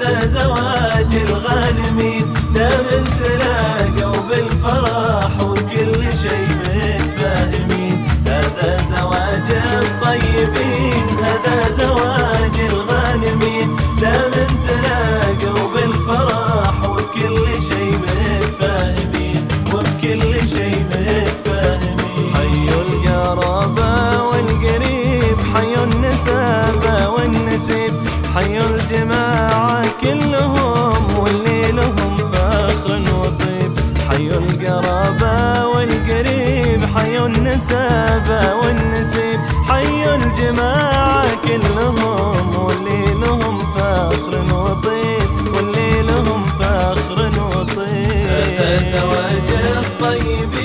هذا زواج الغانمين، دام تلاقوا بالفرح وكل شي متفاهمين. هذا زواج الطيبين، هذا زواج الغانمين، دام تلاقوا بالفرح وكل شي متفاهمين، وبكل شي متفاهمين. حيوا القرابة والقريب، حيوا النسابة والنسيب، حيوا الجماعة كلهم واللي لهم فخر وطيب. حيوا القرابة والقريب، حيوا النسابة والنسيب، حيوا الجماعة كلهم واللي لهم فخر وطيب، واللي لهم فخر وطيب. هذا زواج الطيب